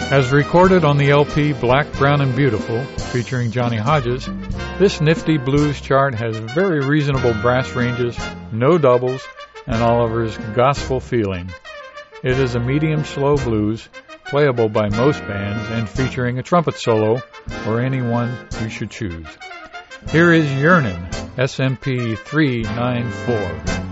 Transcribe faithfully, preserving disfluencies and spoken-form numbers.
As recorded on the L P Black, Brown, and Beautiful, featuring Johnny Hodges, this nifty blues chart has very reasonable brass ranges, no doubles, and Oliver's gospel feeling. It is a medium-slow blues, playable by most bands, and featuring a trumpet solo, or anyone you should choose. Here is Yearnin', S M P three ninety-four.